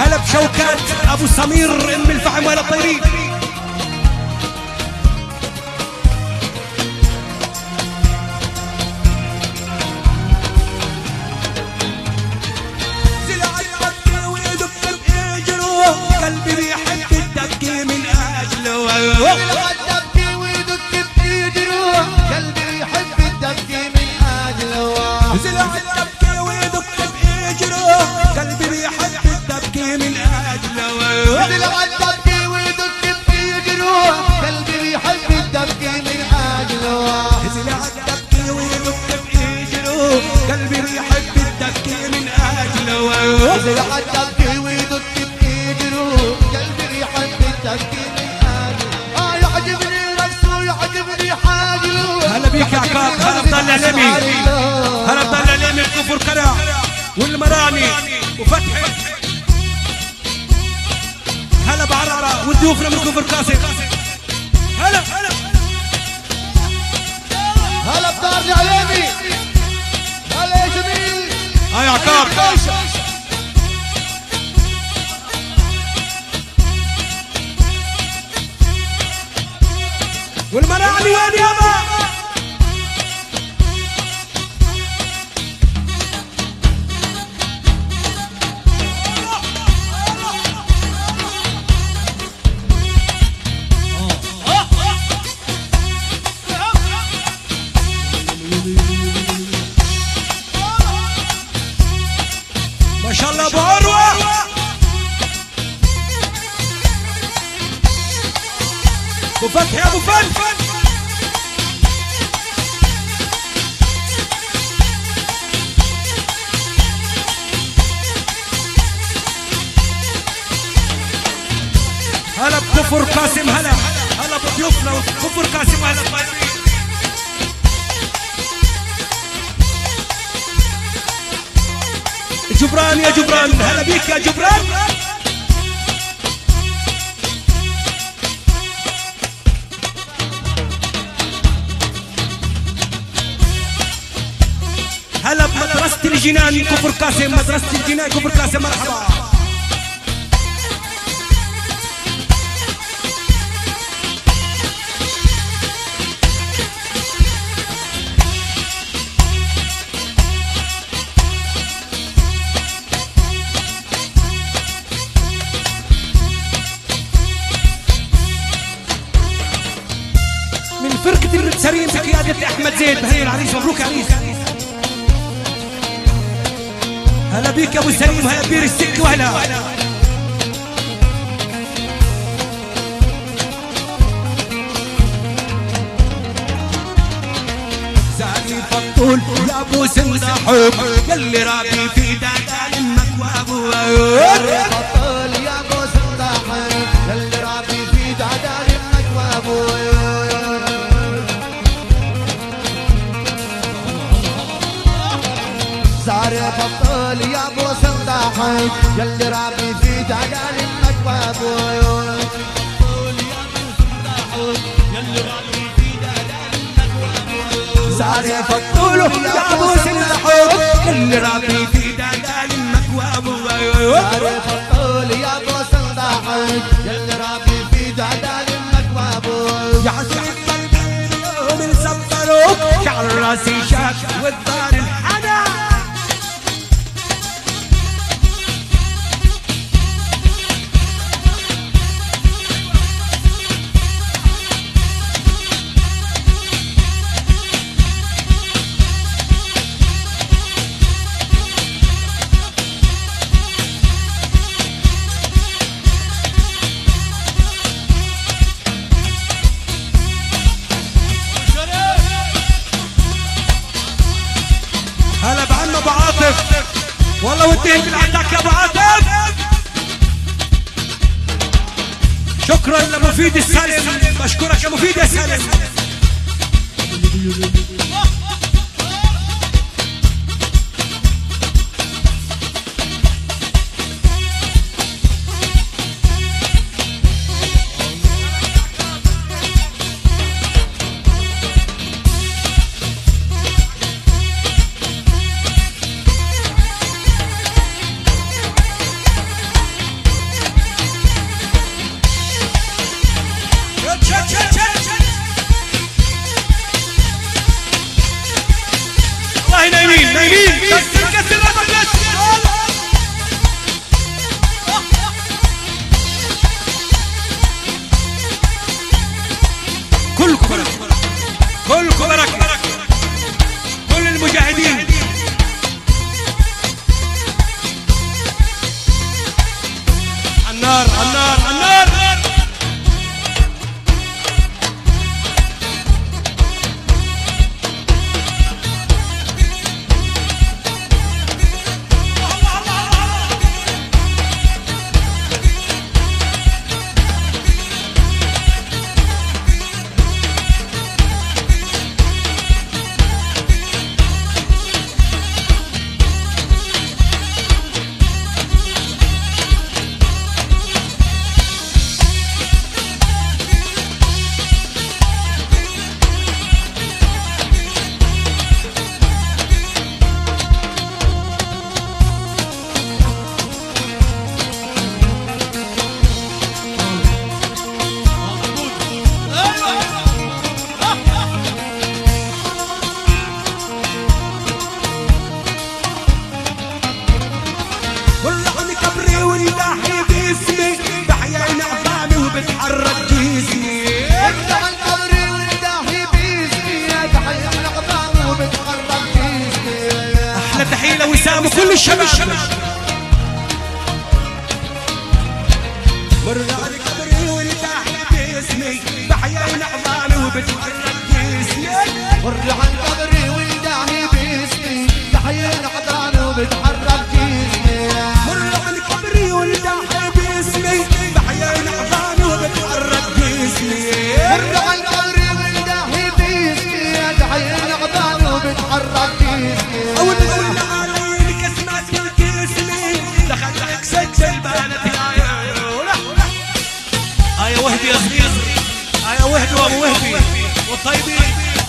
هلا بشوكات ابو سمير ام الفحم ولا الطيرين. قلبي بيحب الدبكي من اجله. الدبكي ويدك بإجره قلبي بيحب الدبكي من اجله. زلع الدبكي ويدك بإجره قلبي بيحب الدبكي من اجله. زلع الدبكي ويدك بإجره قلبي بيحب الدبكي من اجله. زلع الدبكي ويدك بإجره قلبي بيحب الدبكي من اجله. زلع الدبكي ويدك قلبي يحب التفكير من اجله. يعجبني رقصه يعجبني حاجله. هلا بيك يا عقاب. هلا بضل علمي. هلا بضل علمي بكفر كرع والمراني وفتحي. هلا بعرعرة وضيوفنا من كفر قاسم. هلا هلا هلا بدار العلمي. هلا يا جميل. يا عقاب. والمراعي وين يابا؟ ما شاء الله ابو عروه. ابو فتحي ابو فتحي. هلا بكفر قاسم. هلا هلا بضيوفنا وكفر قاسم. هلا طيبين. جبران يا جبران. هلا بيك يا جبران. هلا بمدرسة الجنان كفر قاسم. مدرسة الجنان كفر قاسم. مرحبا. من فرقة السريم بقيادة أحمد زيد. هلا العريس. مبروك عريس. هلا بيك يا ابو سليم. هلا بير السك. وهلا زاني فطول يا ابو سندحوب يلي راقي في دادان المكواب. فطول يا ابو سندحوب يلي راقي في دادان المكواب. زاري بطل يا ابو سندحوب يلي رابي في دجال المكواب. زاري بطل يا ابو سندحوب يلي رابي في دجال المكواب. زاري بطل يا ابو سندحوب يلي رابي في دجال المكواب. يا حسين قلبي اليوم مسفروك شعر راسي شاك والدار الحدا. هلا بعنا ابو عاطف. والله وديت لعندك يا ابو عاطف. شكرا لمفيد السالم. بشكرك يا مفيد يا سالم. النار النار النار. كل الشباب مر على قبري وارتاح باسمي بحياة عظامي وبتحرك جسمي. مر على قبري وارتاح باسمي بحياة عظامي وبتحرك جسمي. مر على قبري وارتاح باسمي بحياة عظامي وبتحرك جسمي. مر على قبري وارتاح باسمي بحياة عظامي وبتحرك جسمي. أول دخلك سكس البنات يا وهبي يا صغير يا وهبي وابو وهبي والطيبين.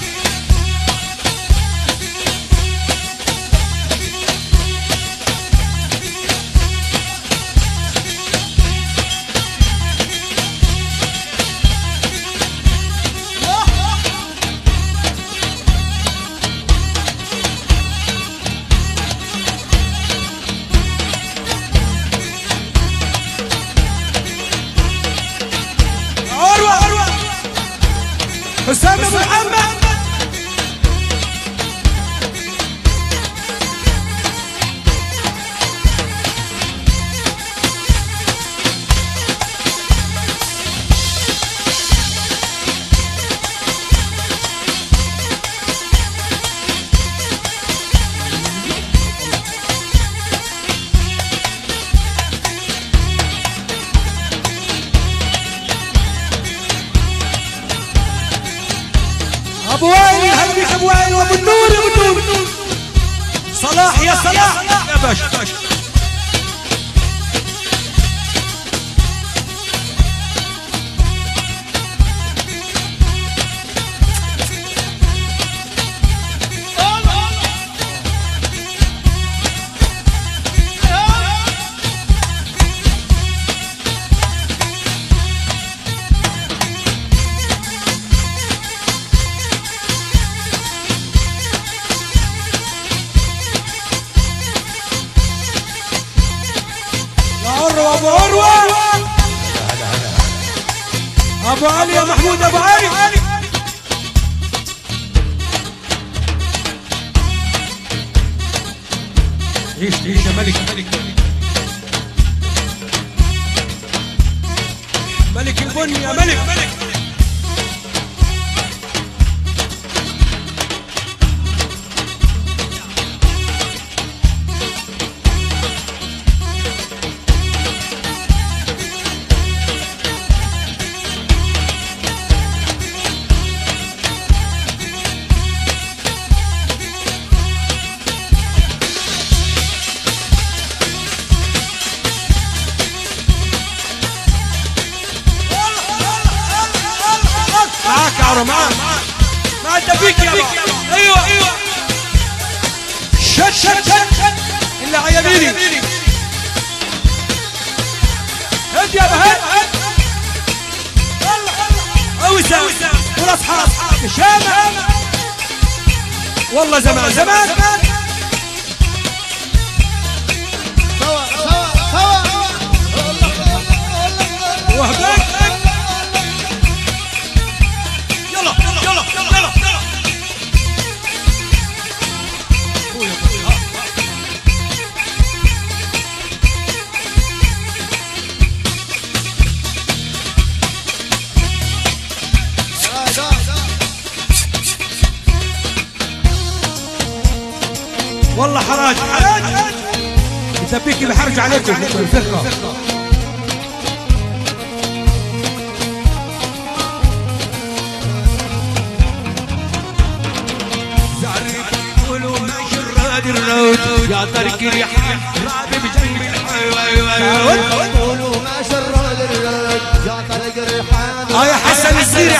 حسام ابو محمد ابو وائل هديك ابو وائل وابو النور يا ابو النور. صلاح يا صلاح يا باشا. ابو عروه ابو علي يا محمود ابو علي. عيش عيش يا ملك ملك البني يا ملك. معاك مع الدبيك يا بابا. ايوه شت اللي على يميني هد يا بهد اوسع والاصحاب شامع والله زمان سوا وهبك والله حراج حراج مسبيكي بحرج عليكم الفرقة. الرود يا طريق ريحان رابي بجنب الحيوان قولوا ما شر الرود يا طريق ريحان يا حسن الزيري